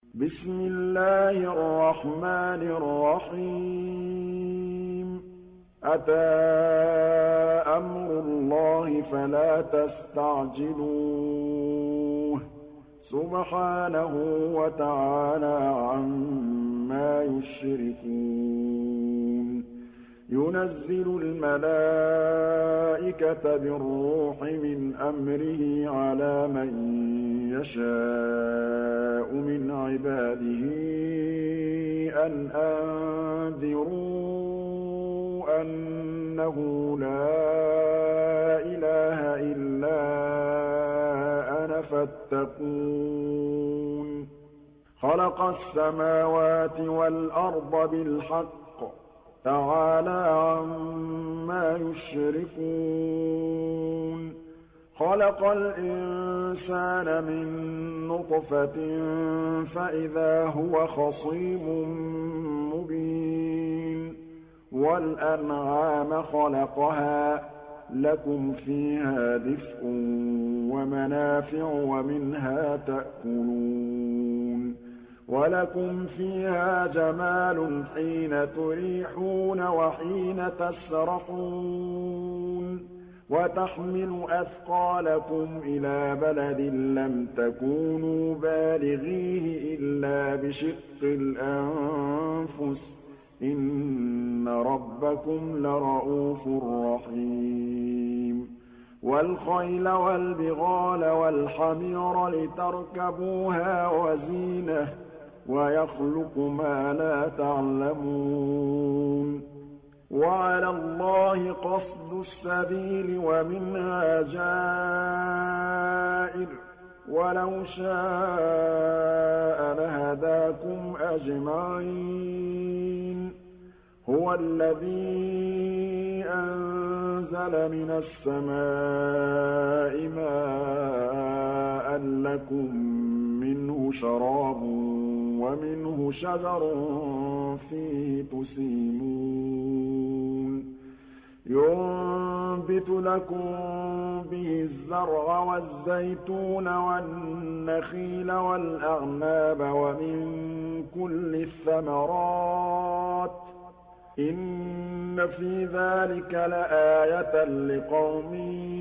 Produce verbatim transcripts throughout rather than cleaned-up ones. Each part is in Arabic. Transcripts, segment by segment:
بسم الله الرحمن الرحيم أتى أمر الله فلا تستعجلوه سبحانه وتعالى عما يشركون ينزل الملائكة بالروح من أمره على من يشاء من عباده أن أنذروا أنه لا إله إلا أنا فاتقون خلق السماوات والأرض بالحق تعالى عما يشركون خلق الإنسان من نطفة فإذا هو خصيم مبين والأنعام خلقها لكم فيها دفء ومنافع ومنها تأكلون وَلَكُمْ فِيهَا جَمَالٌ حِينَ تُرِيحُونَ وَحِينَ تَسْرَحُونَ وَتَحْمِلُ أَثْقَالَكُمْ إِلَىٰ بَلَدٍ لَّمْ تَكُونُوا بَالِغِيهِ إِلَّا بِشِقِّ الْأَنفُسِ ۚ إِنَّ رَبَّكُمْ لَرَءُوفٌ رَّحِيمٌ وَالْخَيْلَ وَالْبِغَالَ وَالْحَمِيرَ لِتَرْكَبُوهَا وَزِينَةً ۚ وَيَخْلُقُ مَا لَا تَعْلَمُونَ وَعَلَى اللَّهِ قَصْدُ السَّبِيلِ وَمِنْهَا جَائِرٌ ۚ وَلَوْ شَاءَ لَهَدَاكُمْ أَجْمَعِينَ هُوَ الَّذِي أَنزَلَ مِنَ السَّمَاءِ مَاءً لَّكُم مِّنْهُ شَرَابٌ وَمِنْهُ شَجَرٌ فِيهِ تُسِيمُونَ يُنبِتُ لَكُم بِهِ الزَّرْعَ وَالزَّيْتُونَ وَالنَّخِيلَ وَالْأَعْنَابَ وَمِن كُلِّ الثَّمَرَاتِ ۗ إِنَّ فِي ذَٰلِكَ لَآيَةً لِّقَوْمٍ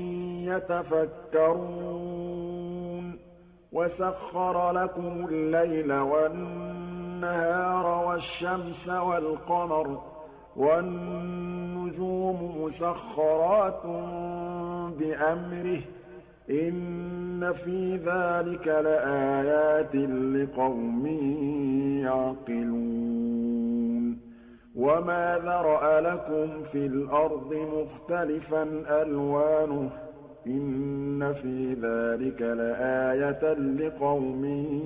يَتَفَكَّرُونَ وَسَخَّرَ لَكُمُ اللَّيْلَ وَالنَّهَارَ وَالشَّمْسَ وَالْقَمَرَ ۖ وَالنُّجُومُ مُسَخَّرَاتٌ بِأَمْرِهِ ۗ إِنَّ فِي ذَٰلِكَ لَآيَاتٍ لِّقَوْمٍ يَعْقِلُونَ وَمَا ذَرَأَ لَكُمْ فِي الْأَرْضِ مُخْتَلِفًا أَلْوَانُهُ ۗ إِنَّ فِي ذَٰلِكَ لَآيَةً لِّقَوْمٍ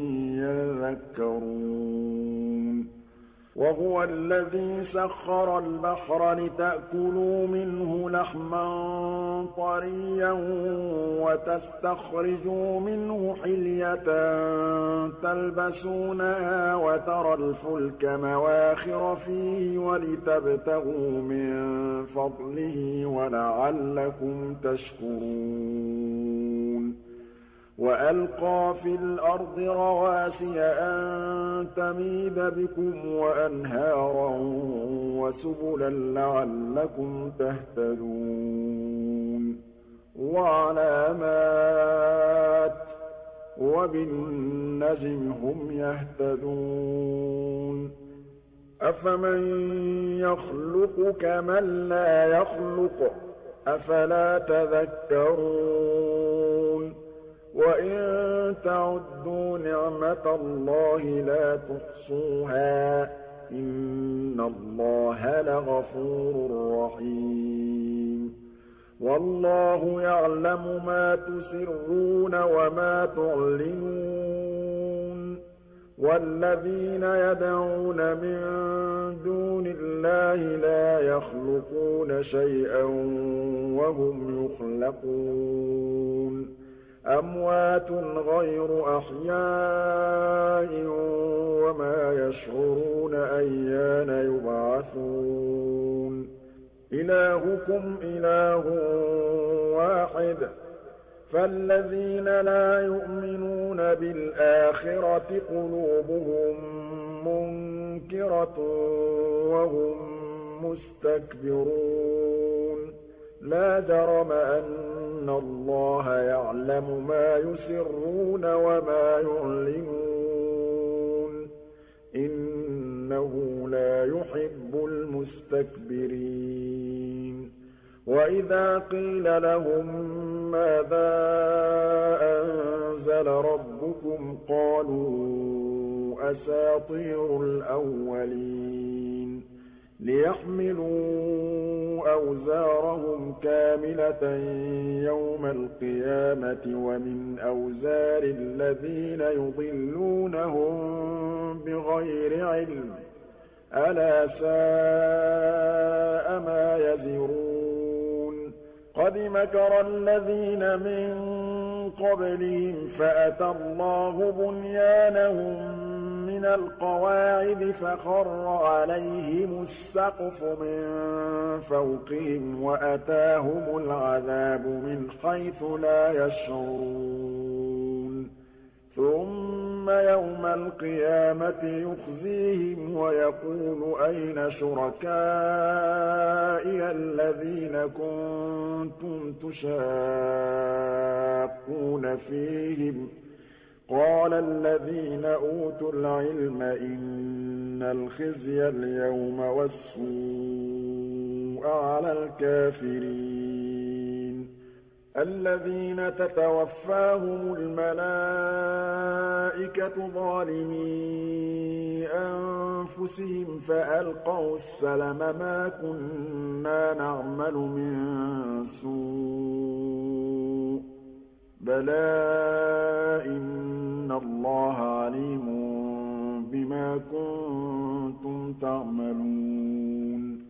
يَذَّكَّرُونَ وَهُوَ الَّذِي سَخَّرَ الْبَحْرَ لِتَأْكُلُوا مِنْهُ لَحْمًا طَرِيًّا وَتَسْتَخْرِجُوا مِنْهُ حِلْيَةً تَلْبَسُونَهَا وَتَرَى الْفُلْكَ مَوَاخِرَ فِيهِ وَلِتَبْتَغُوا مِن فَضْلِهِ وَلَعَلَّكُمْ تَشْكُرُونَ وَأَلْقَىٰ فِي الْأَرْضِ رَوَاسِيَ أَن تَمِيدَ بِكُمْ وَأَنْهَارًا وَسُبُلًا لَّعَلَّكُمْ تَهْتَدُونَ وَعَلَامَاتٍ ۚ وَبِالنَّجْمِ هُمْ يَهْتَدُونَ أَفَمَن يَخْلُقُ كَمَن لَّا يَخْلُقُ ۗ أَفَلَا تَذَكَّرُونَ وَإِن تَعُدُّوا نِعْمَتَ اللَّهِ لَا تُحْصُوهَا ۗ إِنَّ اللَّهَ لَغَفُورٌ رَّحِيمٌ وَاللَّهُ يَعْلَمُ مَا تُسِرُّونَ وَمَا تُعْلِنُونَ وَالَّذِينَ يَدْعُونَ مِن دُونِ اللَّهِ لَا يَخْلُقُونَ شَيْئًا وَهُمْ يُخْلَقُونَ أَمْوَاتٌ غَيْرُ أَحْيَاءٍ وَمَا يَشْعُرُونَ أَيَّانَ يُبْعَثُونَ إِلَٰهُكُمْ إِلَٰهٌ وَاحِدٌ فالذين لا يؤمنون بالآخرة قلوبهم منكرة وهم مستكبرون لا جرم أن الله يعلم ما يسرون وما يعلنون إنه لا يحب المستكبرين وإذا قيل لهم ماذا أنزل ربكم قالوا أساطير الأولين ليحملوا أوزارهم كاملة يوم القيامة ومن أوزار الذين يضلونهم بغير علم ألا ساء ما يزرون قد مكر الذين من قبلهم فأتى الله بنيانهم من القواعد فخر عليهم السقف من فوقهم وأتاهم العذاب من حيث لا يشعرون ثم يوم القيامة يخزيهم ويقول أين شركائي الذين كنتم تشاقون فيهم قال الذين أوتوا العلم إن الخزي اليوم والسوء على الكافرين الذين تتوفاهم الملائكة ظالمي أنفسهم فألقوا السلم ما كنا نعمل من سوء بلى إن الله عليم بما كنتم تعملون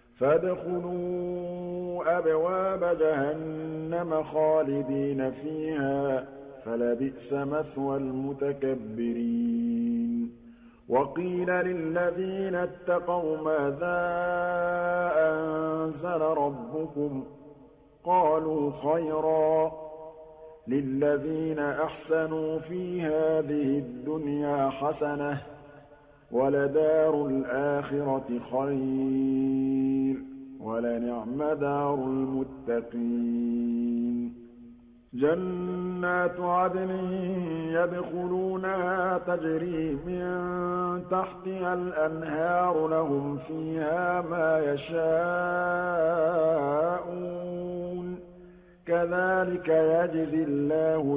فادخلوا أبواب جهنم خالدين فيها فلبئس مثوى المتكبرين وقيل للذين اتقوا ماذا أنزل ربكم قالوا خيرا للذين أحسنوا في هذه الدنيا حسنة ولدار الآخرة خير ولنعم دار المتقين جنات عدن يدخلونها تجري من تحتها الأنهار لهم فيها ما يشاءون كذلك يجزي الله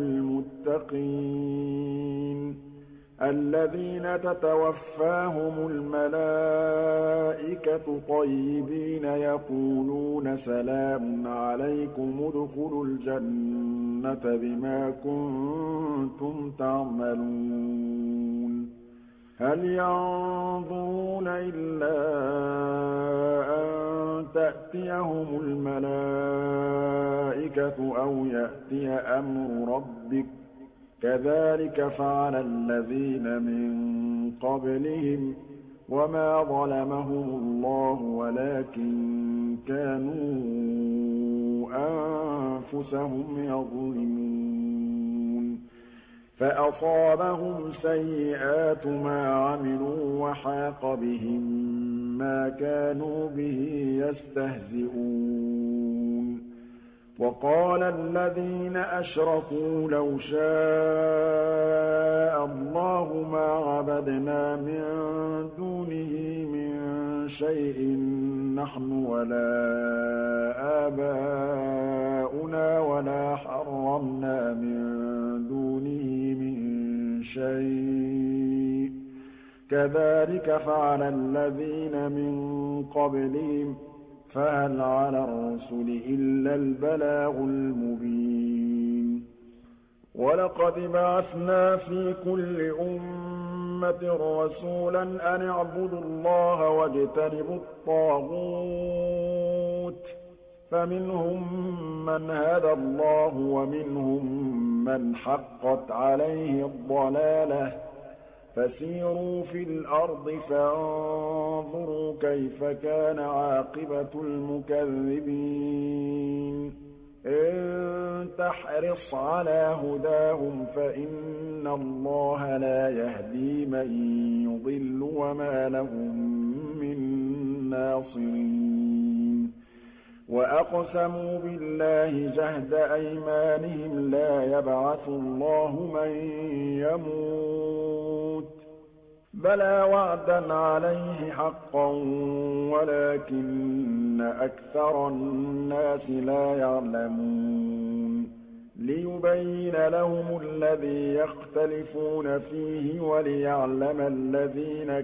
المتقين الذين تتوفاهم الملائكة طيبين يقولون سلام عليكم ادخلوا الجنة بما كنتم تعملون هل ينظرون إلا أن تأتيهم الملائكة أو يأتي أمر ربك كذلك فعل الذين من قبلهم وما ظلمهم الله ولكن كانوا أنفسهم يظلمون فأصابهم سيئات ما عملوا وحاق بهم ما كانوا به يستهزئون وقال الذين أشركوا لو شاء الله ما عبدنا من دونه من شيء نحن ولا آباؤنا ولا حرمنا من دونه من شيء كذلك فعل الذين من قبلهم فهل على الرسل إلا البلاغ المبين ولقد بعثنا في كل أمة رسولا أن اعبدوا الله واجتنبوا الطاغوت فمنهم من هدى الله ومنهم من حقت عليه الضلالة فسيروا في الأرض فانظروا كيف كان عاقبة المكذبين إن تحرص على هداهم فإن الله لا يهدي من يضل وما لهم من ناصرين وأقسموا بالله جهد أيمانهم لا يبعث الله من يموت بلى وعدا عليه حقا ولكن أكثر الناس لا يعلمون ليبين لهم الذي يختلفون فيه وليعلم الذين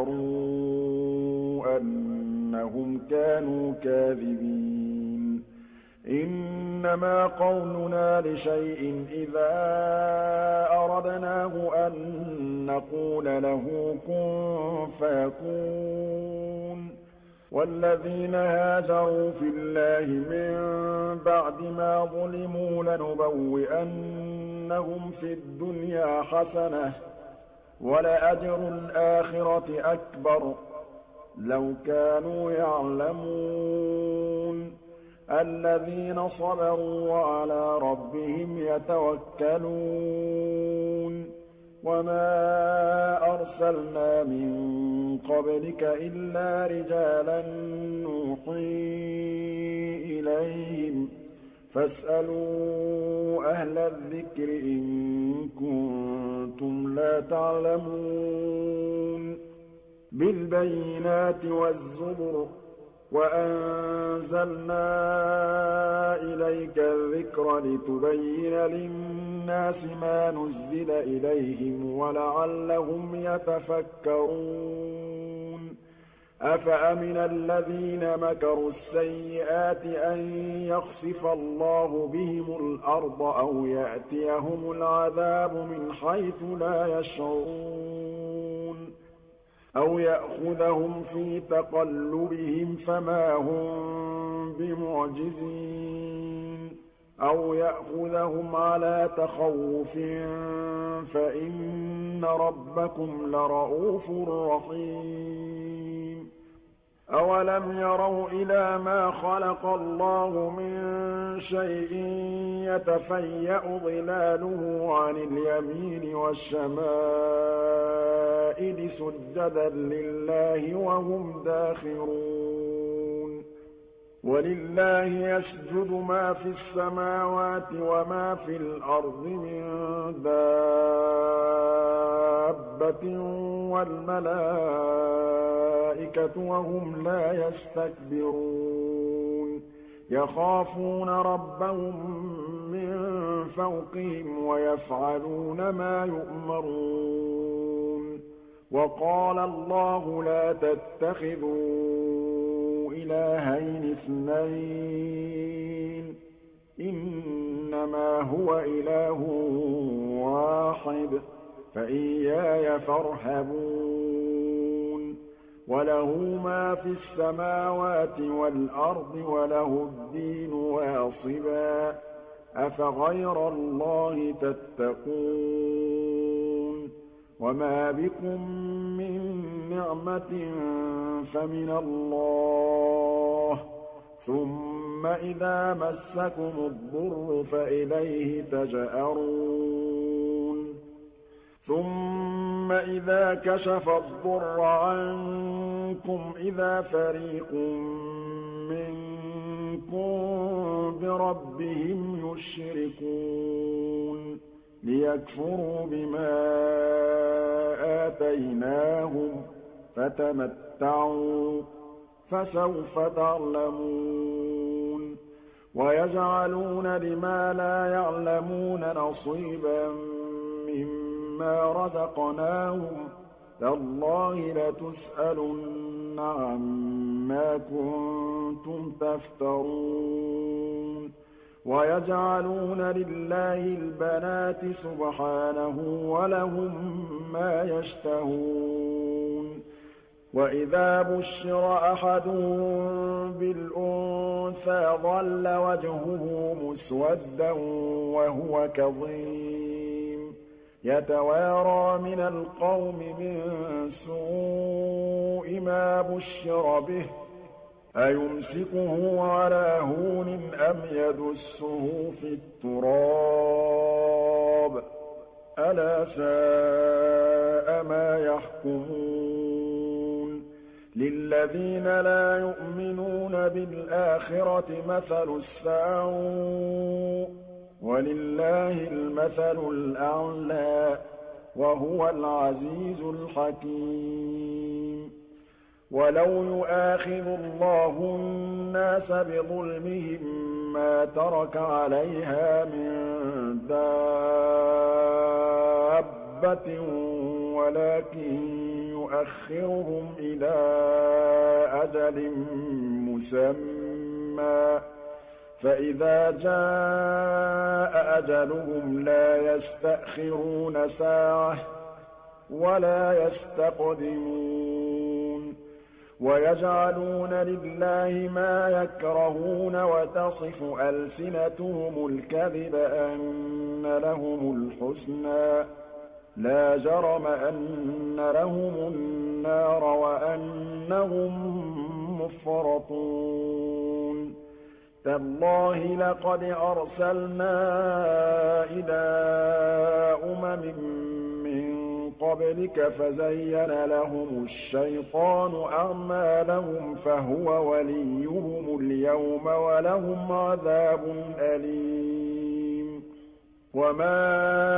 كفروا أنهم كانوا كاذبين إنما قولنا لشيء إذا أردناه أن نقول له كن فيكون والذين هاجروا في الله من بعد ما ظلموا لنبوئنهم في الدنيا حسنة ولأجر الآخرة أكبر لو كانوا يعلمون الذين صبروا وعلى ربهم يتوكلون وما أرسلنا من قبلك إلا رجالا نوحي إليهم فاسألوا أهل الذكر إن كنتم لا تعلمون بالبينات والزبر وأنزلنا إليك الذكر لتبين للناس ما نزل إليهم ولعلهم يتفكرون أفأمن الذين مكروا السيئات أن يخسف الله بهم الأرض أو يأتيهم العذاب من حيث لا يشعرون أو يأخذهم في تقلبهم فما هم بمعجزين أو يأخذهم على تخوف فإن ربكم لرءوف رحيم أولم يروا إلى ما خلق الله من شيء يتفيأ ظلاله عن اليمين والشمائل سجدا لله وهم داخرون ولله يسجد ما في السماوات وما في الأرض من دابة والملائكة وهم لا يستكبرون يخافون ربهم من فوقهم ويفعلون ما يؤمرون وقال الله لا تتخذوا إلهين اثنين إنما هو إله واحد فإياي فارهبون وله ما في السماوات والأرض وله الدين واصبا أفغير الله تتقون وما بكم من نعمة فمن الله ثم إذا مسكم الضر فإليه تجأرون ثم إذا كشف الضر عنكم إذا فريق منكم بربهم يشركون ليكفروا بما آتيناهم فتمتعوا فسوف تعلمون ويجعلون لما لا يعلمون نصيبا مما رزقناهم تالله لتسألن عما كنتم تفترون ويجعلون لله البنات سبحانه ولهم ما يشتهون وإذا بشر أحدهم بالأنثى ظل وجهه مسودا وهو كظيم يتوارى من القوم من سوء ما بشر به أَيُمْسِكُهُ عَلَىٰ هُونٍ أَمْ يَدُسُّهُ فِي التُّرَابِ ۗ أَلَا سَاءَ مَا يَحْكُمُونَ لِلَّذِينَ لَا يُؤْمِنُونَ بِالْآخِرَةِ مَثَلُ السَّوْءِ ۖ وَلِلَّهِ الْمَثَلُ الْأَعْلَىٰ ۚ وَهُوَ الْعَزِيزُ الْحَكِيمُ وَلَوْ يُؤَاخِذُ اللَّهُ النَّاسَ بِظُلْمِهِم مَّا تَرَكَ عَلَيْهَا مِن دَابَّةٍ وَلَٰكِن يُؤَخِّرُهُمْ إِلَىٰ أَجَلٍ مُّسَمًّى ۖ فَإِذَا جَاءَ أَجَلُهُمْ لَا يَسْتَأْخِرُونَ سَاعَةً ۖ وَلَا يَسْتَقْدِمُونَ وَيَجْعَلُونَ لِلَّهِ مَا يَكْرَهُونَ وَتَصِفُ أَلْسِنَتُهُمُ الْكَذِبَ أَنَّ لَهُمُ الْحُسْنَىٰ ۖ لَا جَرَمَ أَنَّ لَهُمُ النَّارَ وَأَنَّهُم مُّفْرَطُونَ تَاللَّهِ لَقَدْ أَرْسَلْنَا إِلَىٰ أُمَمٍ مِّن قَبْلِكَ فَزَيَّنَ لَهُمُ الشَّيْطَانُ أَعْمَالَهُمْ فَهُوَ وَلِيُّهُمُ الْيَوْمَ وَلَهُمْ عَذَابٌ أَلِيمٌ وَمَا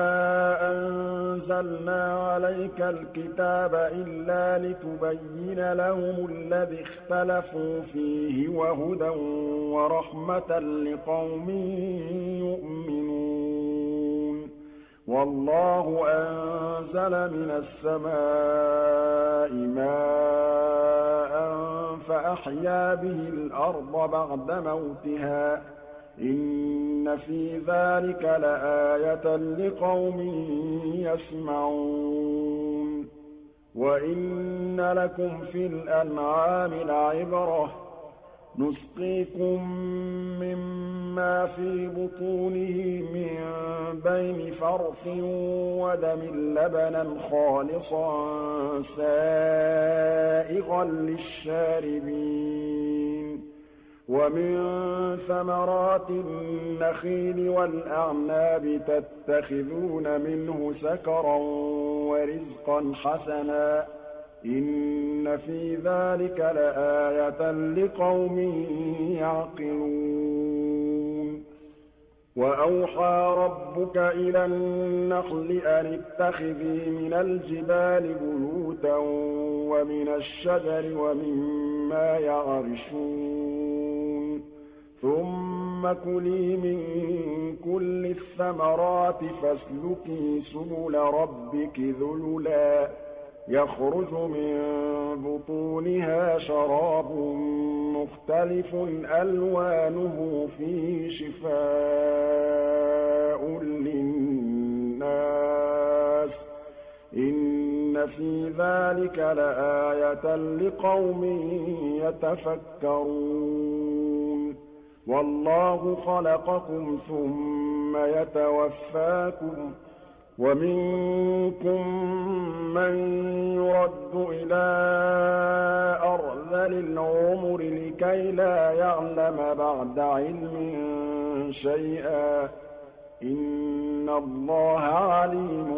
أَنزَلْنَا عَلَيْكَ الْكِتَابَ إِلَّا لِتُبَيِّنَ لَهُمُ الَّذِي اخْتَلَفُوا فِيهِ وَهُدًى وَرَحْمَةً لِّقَوْمٍ يُؤْمِنُونَ وَاللَّهُ أَنزَلَ مِنَ السَّمَاءِ مَاءً فَأَحْيَا بِهِ الْأَرْضَ بَعْدَ مَوْتِهَا ۚ إِنَّ فِي ذَٰلِكَ لَآيَةً لِّقَوْمٍ يَسْمَعُونَ وَإِنَّ لَكُمْ فِي الْأَنْعَامِ لَعِبْرَةً ۖ نُّسْقِيكُم مِّمَّا فِي بُطُونِهِ مِن بَيْنِ فَرْثٍ وَدَمٍ لَّبَنًا خَالِصًا سَائِغًا لِّلشَّارِبِينَ وَمِن ثَمَرَاتِ النَّخِيلِ وَالْأَعْنَابِ تَتَّخِذُونَ مِنْهُ سَكَرًا وَرِزْقًا حَسَنًا ۗ إِنَّ فِي ذَٰلِكَ لَآيَةً لِّقَوْمٍ يَعْقِلُونَ وَأَوْحَىٰ رَبُّكَ إِلَى النَّحْلِ أَنِ اتَّخِذِي مِنَ الْجِبَالِ بُيُوتًا وَمِنَ الشَّجَرِ وَمِمَّا يَعْرِشُونَ ثُمَّ كُلِي مِن كُلِّ الثَّمَرَاتِ فَاسْلُكِي سُبُلَ رَبِّكِ ذُلُلًا يَخْرُجُ مِن بُطُونِهَا شَرَابٌ مُّخْتَلِفٌ أَلْوَانُهُ فِيهِ شِفَاءٌ لِّلنَّاسِ ۗ إِنَّ فِي ذَٰلِكَ لَآيَةً لِّقَوْمٍ يَتَفَكَّرُونَ وَاللَّهُ خَلَقَكُمْ ثُمَّ يَتَوَفَّاكُمْ ۖ وَمِنكُم مَّن يُرَدُّ إِلَىٰ أَرْذَلِ الْعُمُرِ لِكَيْ لَا يَعْلَمَ بَعْدَ عِلْمٍ شَيْئًا ۚ إِنَّ اللَّهَ عَلِيمٌ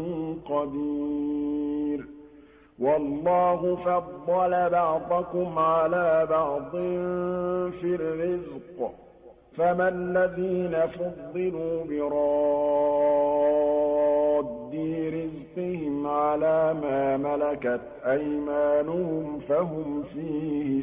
قَدِيرٌ وَاللَّهُ فَضَّلَ بَعْضَكُمْ عَلَىٰ بَعْضٍ فِي الرِّزْقِ ۚ فَمَا الَّذِينَ فُضِّلُوا بِرَادِّي رِزْقِهِمْ عَلَىٰ مَا مَلَكَتْ أَيْمَانُهُمْ فَهُمْ فِيهِ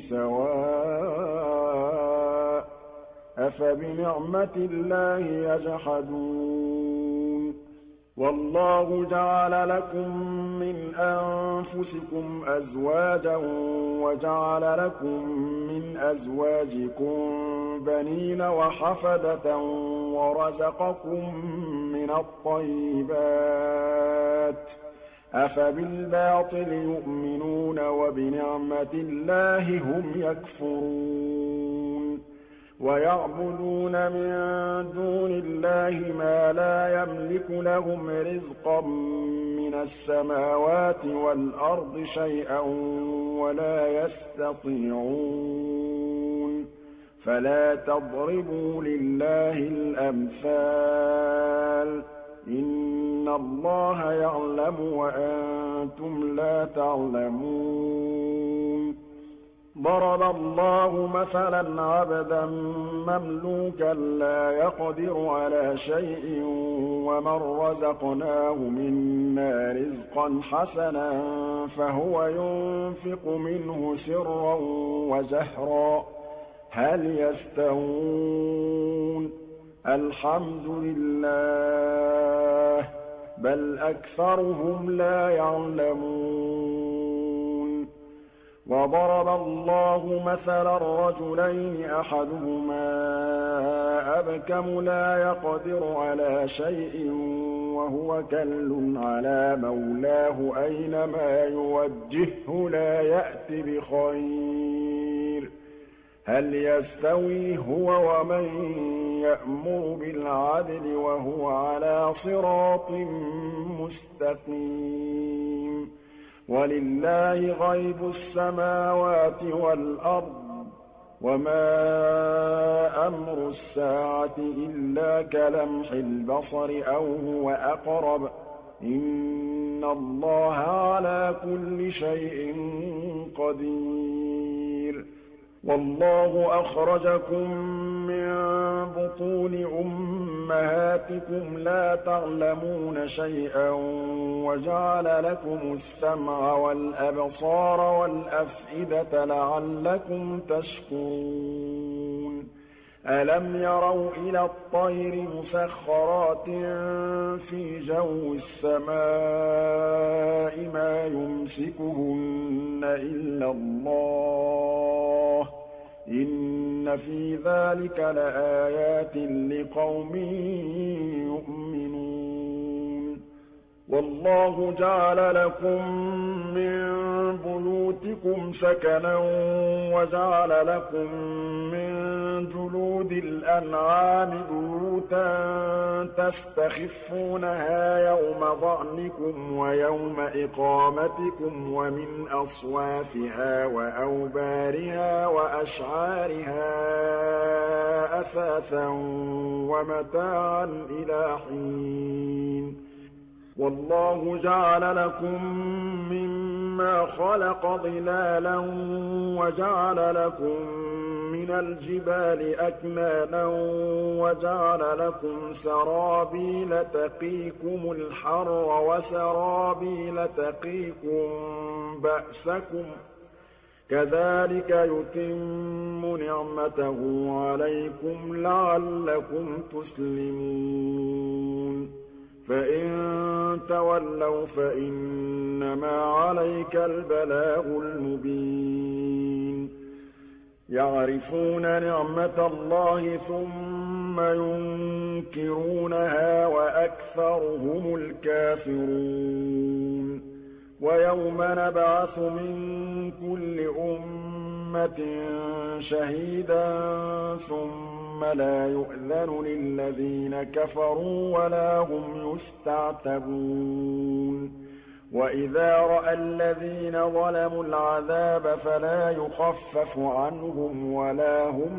سَوَاءٌ ۚ أَفَبِنِعْمَةِ اللَّهِ يَجْحَدُونَ وَاللَّهُ جَعَلَ لَكُم مِّنْ أَنفُسِكُمْ أَزْوَاجًا وَجَعَلَ لَكُم مِّنْ أَزْوَاجِكُم بَنِينَ وَحَفَدَةً وَرَزَقَكُم مِّنَ الطَّيِّبَاتِ ۚ أَفَبِالْبَاطِلِ يُؤْمِنُونَ وَبِنِعْمَةِ اللَّهِ هُمْ يَكْفُرُونَ وَيَعْبُدُونَ مِن دُونِ اللَّهِ مَا لَا يَمْلِكُ لَهُمْ رِزْقًا مِّنَ السَّمَاوَاتِ وَالْأَرْضِ شَيْئًا وَلَا يَسْتَطِيعُونَ فَلَا تَضْرِبُوا لِلَّهِ الْأَمْثَالَ ۚ إِنَّ اللَّهَ يَعْلَمُ وَأَنتُمْ لَا تَعْلَمُونَ ضَرَبَ اللَّهُ مَثَلًا عَبْدًا مَّمْلُوكًا لَّا يَقْدِرُ عَلَىٰ شَيْءٍ وَمَن رَّزَقْنَاهُ مِنَّا رِزْقًا حَسَنًا فَهُوَ يُنفِقُ مِنْهُ سِرًّا وَجَهْرًا ۖ هَلْ يَسْتَوُونَ ۚ الْحَمْدُ لِلَّهِ ۚ بَلْ أَكْثَرُهُمْ لَا يَعْلَمُونَ وَضَرَبَ اللَّهُ مَثَلًا رَّجُلَيْنِ أَحَدُهُمَا أَبْكَمُ لَا يَقْدِرُ عَلَىٰ شَيْءٍ وَهُوَ كَلٌّ عَلَىٰ مَوْلَاهُ أَيْنَمَا يُوَجِّههُّ لَا يَأْتِ بِخَيْرٍ ۖ هَلْ يَسْتَوِي هُوَ وَمَن يَأْمُرُ بِالْعَدْلِ وَهُوَ عَلَىٰ صِرَاطٍ مُّسْتَقِيمٍ وَلِلَّهِ غَيْبُ السَّمَاوَاتِ وَالْأَرْضِ ۚ وَمَا أَمْرُ السَّاعَةِ إِلَّا كَلَمْحِ الْبَصَرِ أَوْ هُوَ أَقْرَبُ ۚ إِنَّ اللَّهَ عَلَىٰ كُلِّ شَيْءٍ قَدِيرٌ وَاللَّهُ أَخْرَجَكُم مِّن بُطُونِ أُمَّهَاتِكُمْ لَا تَعْلَمُونَ شَيْئًا وَجَعَلَ لَكُمُ السَّمْعَ وَالْأَبْصَارَ وَالْأَفْئِدَةَ لَعَلَّكُمْ تَشْكُرُونَ أَلَمْ يَرَوْا إِلَى الطَّيْرِ مُسَخَّرَاتٍ فِي جَوِّ السَّمَاءِ مَا يُمْسِكُهُنَّ إِلَّا اللَّهُ ۗ إِنَّ فِي ذَٰلِكَ لَآيَاتٍ لِّقَوْمٍ يُؤْمِنُونَ وَاللَّهُ جَعَلَ لَكُم مِّن بُيُوتِكُمْ سَكَنًا وَجَعَلَ لَكُم مِّن جُلُودِ الْأَنْعَامِ بُيُوتًا تَسْتَخِفُّونَهَا يَوْمَ ظَعْنِكُمْ وَيَوْمَ إِقَامَتِكُمْ وَمِنْ أَصْوَافِهَا وَأَوْبَارِهَا وَأَشْعَارِهَا أَثَاثًا وَمَتَاعًا إِلَىٰ حِينٍ وَاللَّهُ جَعَلَ لَكُم مِّمَّا خَلَقَ ظِلَالًا وَجَعَلَ لَكُم مِّنَ الْجِبَالِ أَكْنَانًا وَجَعَلَ لَكُمْ سَرَابِيلَ تَقِيكُمُ الْحَرَّ وَسَرَابِيلَ تَقِيكُم بَأْسَكُمْ ۚ كَذَٰلِكَ يُتِمُّ نِعْمَتَهُ عَلَيْكُمْ لَعَلَّكُمْ تُسْلِمُونَ فَإِن تَوَلَّوْا فَإِنَّمَا عَلَيْكَ الْبَلَاغُ الْمُبِينُ يَعْرِفُونَ نِعْمَتَ اللَّهِ ثُمَّ يُنكِرُونَهَا وَأَكْثَرُهُمُ الْكَافِرُونَ وَيَوْمَ نَبْعَثُ مِن كُلِّ أُمَّةٍ شَهِيدًا ثُمَّ لَا يُؤْذَنُ لِلَّذِينَ كَفَرُوا وَلَا هُمْ يُسْتَعْتَبُونَ وَإِذَا رَأَى الَّذِينَ ظَلَمُوا الْعَذَابَ فَلَا يُخَفَّفُ عَنْهُمْ وَلَا هُمْ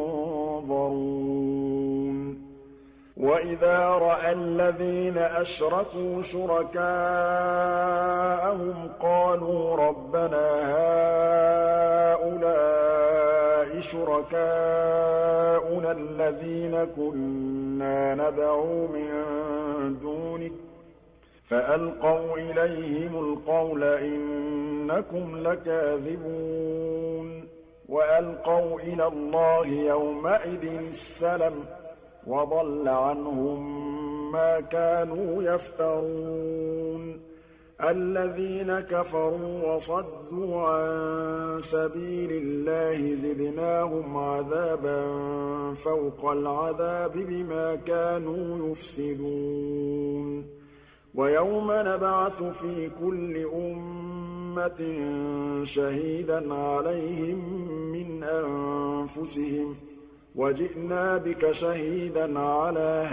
يُنظَرُونَ وَإِذَا رَأَى الَّذِينَ أَشْرَكُوا شُرَكَاءَهُمْ قَالُوا رَبَّنَا هَٰؤُلَاءِ شُرَكَاؤُنَا الَّذِينَ كُنَّا نَدْعُو مِن دُونِكَ فَأَلْقَوْا إِلَيْهِمُ الْقَوْلَ إِنَّكُمْ لَكَاذِبُونَ وَأَلْقَوْا إِلَى اللَّهِ يَوْمَئِذٍ السَّلَمَ وَضَلَّ عَنْهُم مَّا كَانُوا يَفْتَرُونَ الَّذِينَ كَفَرُوا وَصَدُّوا عَن سَبِيلِ اللَّهِ زِدْنَاهُمْ عَذَابًا فَوْقَ الْعَذَابِ بِمَا كَانُوا يُفْسِدُونَ وَيَوْمَ نَبْعَثُ فِي كُلِّ أُمَّةٍ شَهِيدًا عَلَيْهِم مِّنْ أَنفُسِهِمْ وَجِئْنَا بِكَ شَهِيدًا عَلَىٰ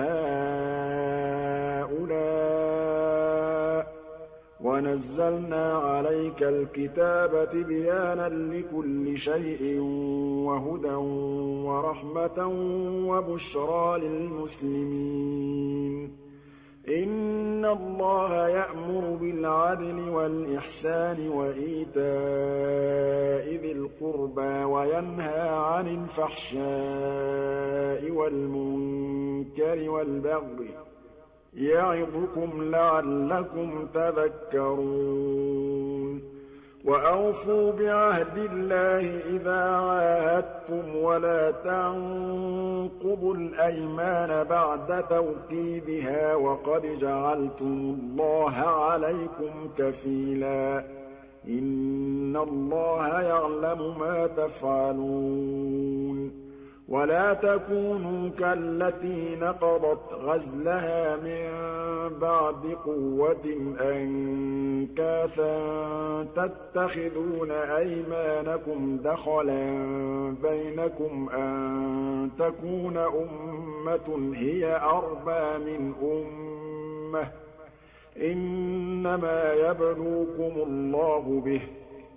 هَٰؤُلَاءِ ۚ وَنَزَّلْنَا عَلَيْكَ الْكِتَابَ تِبْيَانًا لِّكُلِّ شَيْءٍ وَهُدًى وَرَحْمَةً وَبُشْرَىٰ لِلْمُسْلِمِينَ إِنَّ اللَّهَ يَأْمُرُ بِالْعَدْلِ وَالْإِحْسَانِ وَإِيتَاءِ ذِي الْقُرْبَىٰ وَيَنْهَىٰ عَنِ الْفَحْشَاءِ وَالْمُنكَرِ وَالْبَغْيِ ۚ يَعِظُكُمْ لَعَلَّكُمْ تَذَكَّرُونَ وَأَوْفُوا بِعَهْدِ اللَّهِ إِذَا عَاهَدتُّمْ وَلَا تَنقُضُوا الْأَيْمَانَ بَعْدَ تَوْكِيدِهَا وَقَدْ جَعَلْتُمُ اللَّهَ عَلَيْكُمْ كَفِيلًا ۚ إِنَّ اللَّهَ يَعْلَمُ مَا تَفْعَلُونَ وَلَا تَكُونُوا كَالَّتِي نَقَضَتْ غَزْلَهَا مِن بَعْدِ قُوَّةٍ أَنكَاثًا تَتَّخِذُونَ أَيْمَانَكُمْ دَخَلًا بَيْنَكُمْ أَن تَكُونَ أُمَّةٌ هِيَ أَرْبَىٰ مِنْ أُمَّةٍ ۚ إِنَّمَا يَبْلُوكُمُ اللَّهُ بِهِ ۚ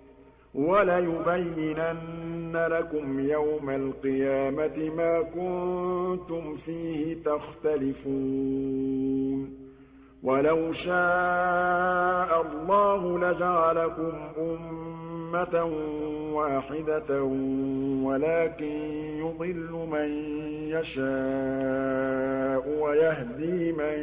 وَلَيُبَيِّنَنَّ لَكُمْ يَوْمَ الْقِيَامَةِ مَا كُنتُمْ فِيهِ تَخْتَلِفُونَ وَلَوْ شَاءَ اللَّهُ لَجَعَلَكُمْ أُمَّةً وَاحِدَةً وَلَٰكِن يُضِلُّ مَن يَشَاءُ وَيَهْدِي مَن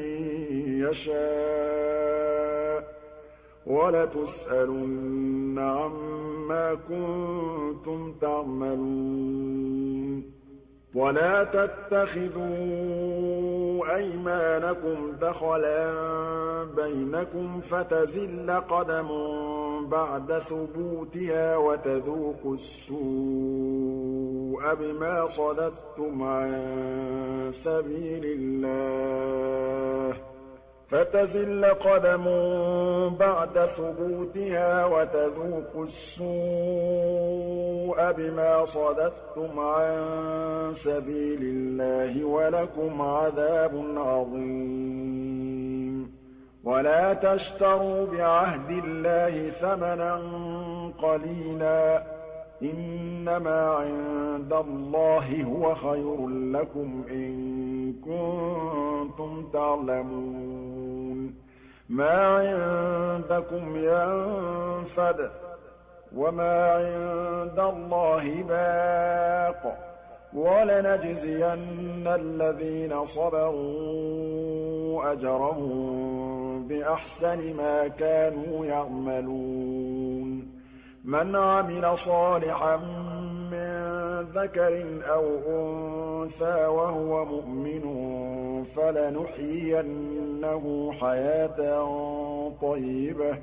يَشَاءُ ۚ وَلَتُسْأَلُنَّ عَمَّا كُنتُمْ تَعْمَلُونَ وَلَا تَتَّخِذُوا أَيْمَانَكُمْ دَخَلًا بَيْنَكُمْ فَتَزِلَّ قَدَمٌ بَعْدَ ثُبُوتِهَا وَتَذُوقُوا السُّوءَ بِمَا صَدَدتُّمْ عَن سَبِيلِ اللَّهِ فَتَزِلَّ قَدَمٌ بَعْدَ ثُبُوتِهَا وَتَذُوقُوا السُّوءَ بِمَا صَدَدتُّمْ عَن سَبِيلِ اللَّهِ وَلَكُمْ عَذَابٌ عَظِيمٌ وَلَا تَشْتَرُوا بِعَهْدِ اللَّهِ ثَمَنًا قَلِيلًا ۚ إِنَّمَا عِندَ اللَّهِ هُوَ خَيْرٌ لَّكُمْ إِن كُنتُمْ تَعْلَمُونَ مَا عِندَكُمْ يَنفَدُ ۖ وَمَا عِندَ اللَّهِ بَاقٍ ۗ وَلَنَجْزِيَنَّ الَّذِينَ صَبَرُوا أَجْرَهُم بِأَحْسَنِ مَا كَانُوا يَعْمَلُونَ مَنْ عَمِلَ صَالِحًا مِّن ذَكَرٍ أَوْ أُنثَىٰ وَهُوَ مُؤْمِنٌ فَلَنُحْيِيَنَّهُ حَيَاةً طَيِّبَةً ۖ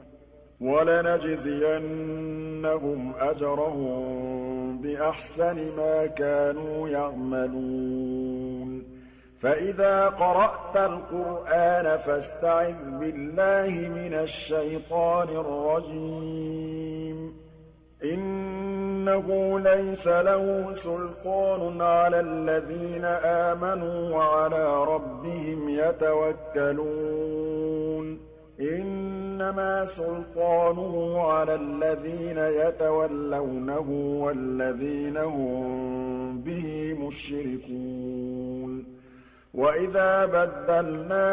وَلَنَجْزِيَنَّهُمْ أَجْرَهُم بِأَحْسَنِ مَا كَانُوا يَعْمَلُونَ فَإِذَا قَرَأْتَ الْقُرْآنَ فَاسْتَعِذْ بِاللَّهِ مِنَ الشَّيْطَانِ الرَّجِيمِ إِنَّهُ لَيْسَ لَهُ سُلْطَانٌ عَلَى الَّذِينَ آمَنُوا وَعَلَىٰ رَبِّهِمْ يَتَوَكَّلُونَ إِنَّمَا سُلْطَانُهُ عَلَى الَّذِينَ يَتَوَلَّوْنَهُ وَالَّذِينَ هُم بِهِ مُشْرِكُونَ وَإِذَا بَدَّلْنَا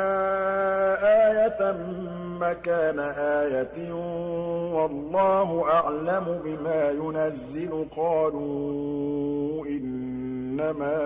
آيَةً مَّكَانَ آيَةٍ وَاللَّهُ أَعْلَمُ بِمَا يُنَزِّلُ قَالُوا إِنَّمَا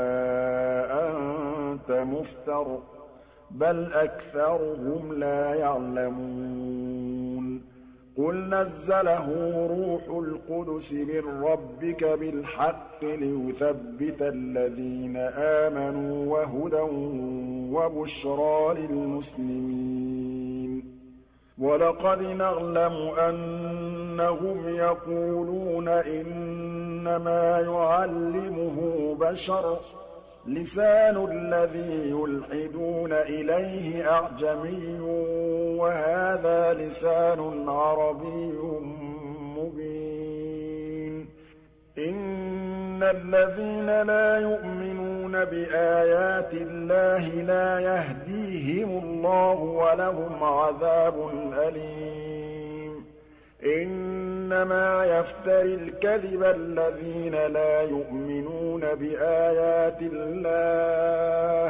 أَنتَ مُفْتَرٍ ۚ بَلْ أَكْثَرُهُمْ لَا يَعْلَمُونَ قُلْ نَزَّلَهُ رُوحُ الْقُدُسِ مِن رَّبِّكَ بِالْحَقِّ لِيُثَبِّتَ الَّذِينَ آمَنُوا وَهُدًى وَبُشْرَىٰ لِلْمُسْلِمِينَ وَلَقَدْ نَعْلَمُ أَنَّهُمْ يَقُولُونَ إِنَّمَا يُعَلِّمُهُ بَشَرٌ ۗ لِّسَانُ الَّذِي يُلْحِدُونَ إِلَيْهِ أَعْجَمِيٌّ وَهَٰذَا لِسَانٌ عَرَبِيٌّ مُّبِينٌ إِنَّ الذين لا يؤمنون بآيات الله لا يهديهم الله ولهم عذاب أليم إنما يفتري الكذب الذين لا يؤمنون بآيات الله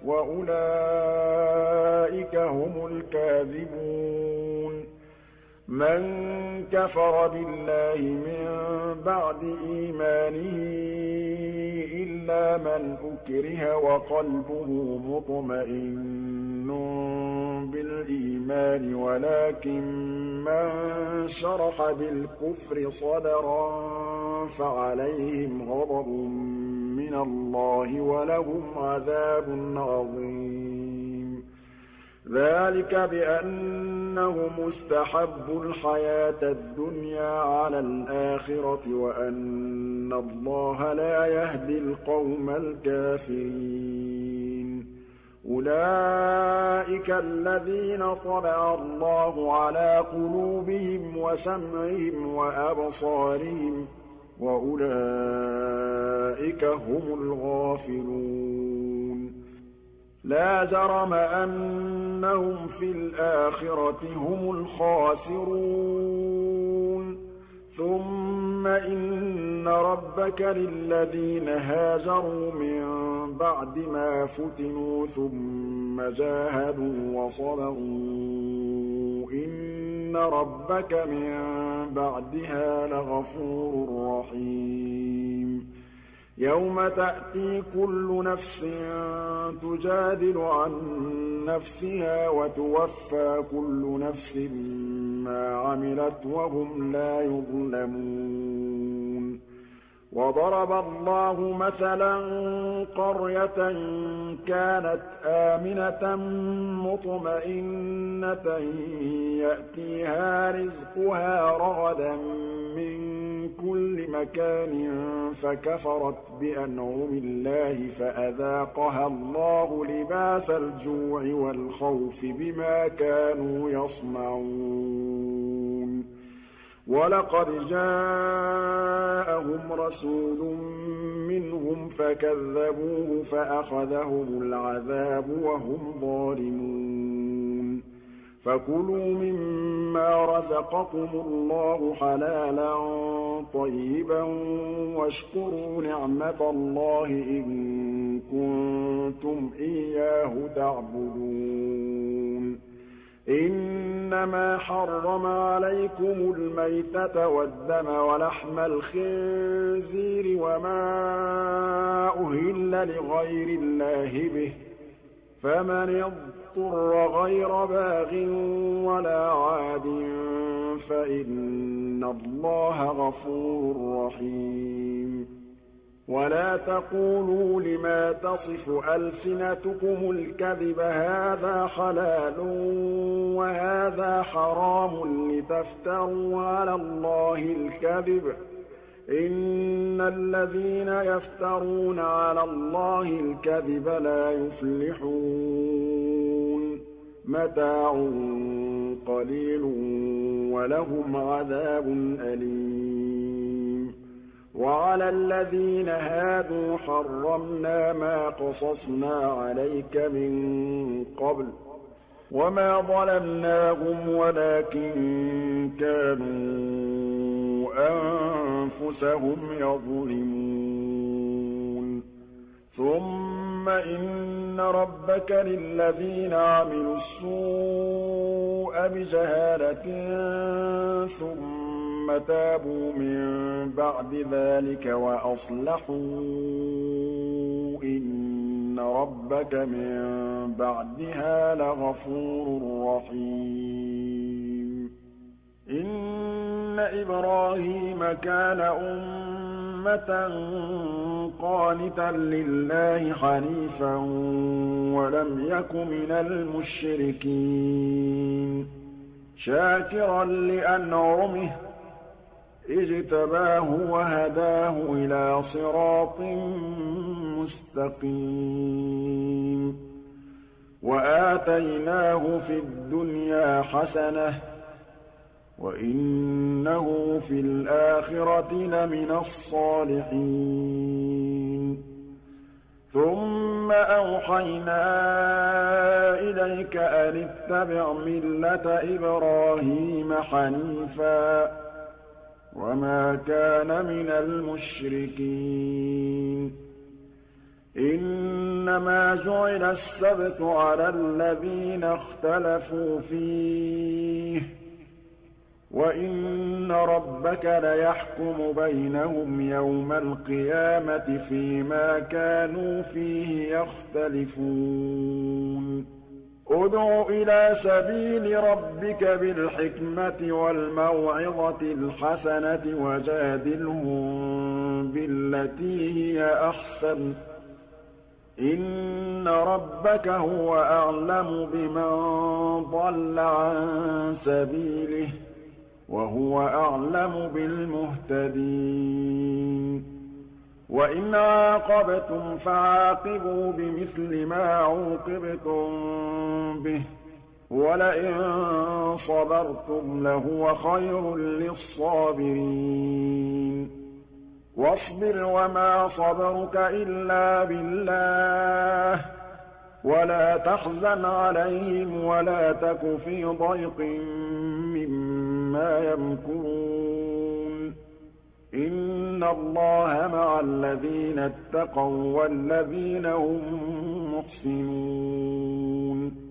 وأولئك هم الكاذبون من كفر بالله من بعد إيمانه إلا من أكره وقلبه مطمئن بالإيمان ولكن من شرح بالكفر صدرا فعليهم غضب من الله ولهم عذاب عظيم ذلك بأنهم استحبوا الحياة الدنيا على الآخرة وأن الله لا يهدي القوم الكافرين أولئك الذين طبع الله على قلوبهم وسمعهم وأبصارهم وأولئك هم الغافلون لا جرم أنهم في الآخرة هم الخاسرون ثم إن ربك للذين هاجروا من بعد ما فتنوا ثم جاهدوا وصبروا إن ربك من بعدها لغفور رحيم يوم تأتي كل نفس تجادل عن نفسها وتوفى كل نفس ما عملت وهم لا يظلمون وضرب الله مثلا قرية كانت آمنة مطمئنة يأتيها رزقها رغدا من كل مكان فكفرت بأنعم الله فأذاقها الله لباس الجوع والخوف بما كانوا يصنعون ولقد جاءهم رسول منهم فكذبوه فأخذهم العذاب وهم ظالمون فكلوا مما رزقكم الله حلالا طيبا واشكروا نعمة الله إن كنتم إياه تعبدون إنما حرم عليكم الميتة والدم ولحم الخنزير وما أهل لغير الله به فمن اضطر غير باغ ولا عاد فإن الله غفور رحيم ولا تقولوا لما تصف ألسنتكم الكذب هذا حلال وهذا حرام لتفتروا على الله الكذب إن الذين يفترون على الله الكذب لا يفلحون متاع قليل ولهم عذاب أليم وعلى الذين هادوا حرمنا ما قصصنا عليك من قبل وما ظلمناهم ولكن كانوا أنفسهم يظلمون ثم إن ربك للذين عملوا السوء بجهالة ثم تابوا من بعد ذلك وأصلحوا إن ربك من بعدها لغفور رحيم إن إبراهيم كان أمة قانتا لله حنيفا ولم يك من المشركين شاكرا لأنعمه اجتباه وهداه إلى صراط مستقيم وآتيناه في الدنيا حسنة وإن إِنَّهُ فِي الْآخِرَةِ لَمِنَ الصَّالِحِينَ ثُمَّ أَوْحَيْنَا إِلَيْكَ أَنِ اتَّبِعْ مِلَّةَ إِبْرَاهِيمَ حَنِيفًا وَمَا كَانَ مِنَ الْمُشْرِكِينَ إِنَّمَا جُعِلَ السَّبْتُ عَلَى الَّذِينَ اخْتَلَفُوا فِيهِ ۚ وَإِنَّ رَبَّكَ لَيَحْكُمُ بَيْنَهُمْ يَوْمَ الْقِيَامَةِ فِيمَا كَانُوا فِيهِ يَخْتَلِفُونَ ادْعُ إِلَىٰ سَبِيلِ رَبِّكَ بِالْحِكْمَةِ وَالْمَوْعِظَةِ الْحَسَنَةِ وَجَادِلْهُم بِالَّتِي هِيَ أَحْسَنُ ۚ إِنَّ رَبَّكَ هُوَ أَعْلَمُ بِمَن ضَلَّ عَن سَبِيلِهِ ۖ وَهُوَ أَعْلَمُ بِالْمُهْتَدِينَ وَإِنْ عَاقَبْتُمْ فَعَاقِبُوا بِمِثْلِ مَا عُوقِبْتُم بِهِ ۖ وَلَئِن صَبَرْتُمْ لَهُوَ خَيْرٌ لِّلصَّابِرِينَ وَاصْبِرْ وَمَا صَبْرُكَ إِلَّا بِاللَّهِ ۚ وَلَا تَحْزَنْ عَلَيْهِمْ وَلَا تَكُ فِي ضَيْقٍ مِّمَّا يَمْكُرُونَ إِنَّ اللَّهَ مَعَ الَّذِينَ اتَّقَوا وَّالَّذِينَ هُم مُّحْسِنُونَ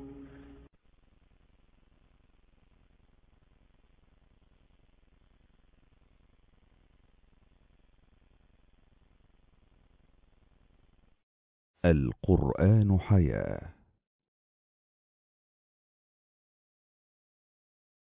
القرآن حياة